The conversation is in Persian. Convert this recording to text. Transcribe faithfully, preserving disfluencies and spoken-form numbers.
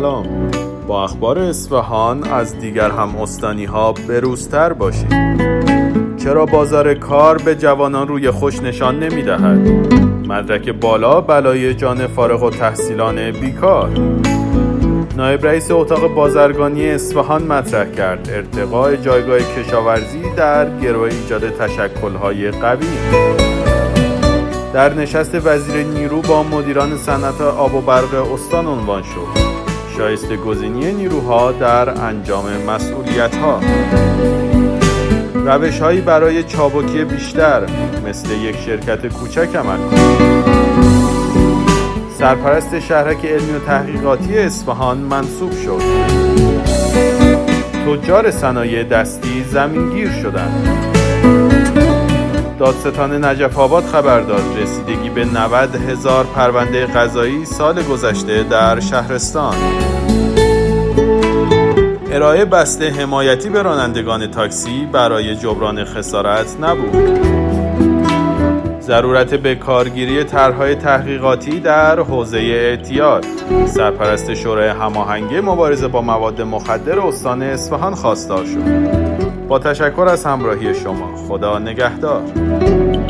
سلام. با اخبار اصفهان از دیگر هم استانی‌ها بروزتر باشید. چرا بازار کار به جوانان روی خوش نشان نمی‌دهد؟ مدرک بالا بلای جان فارغ التحصیلان بیکار. نایب رئیس اتاق بازرگانی اصفهان مطرح کرد ارتقاء جایگاه کشاورزی در گرو ایجاد تشکل‌های قوی. در نشست وزیر نیرو با مدیران صنعت آب و برق استان عنوان شد. شایسته گزینی نیروها در انجام مسئولیت‌ها. روش‌هایی برای چابکی بیشتر مثل یک شرکت کوچک عمل کنند. سرپرست شهرک علمی و تحقیقاتی اصفهان منصوب شد. تجار صنایع دستی زمینگیر شدند. دادستان نجف آباد خبر داد رسیدگی به نود هزار پرونده قضایی سال گذشته در شهرستان. ارائه بسته حمایتی به رانندگان تاکسی برای جبران خسارت نبود. ضرورت به کارگیری طرح‌های تحقیقاتی در حوزه اعتیاد. سرپرست شورای هماهنگی مبارزه با مواد مخدر استان اصفهان خواستار شد. با تشکر از همراهی شما. خدا نگهدار.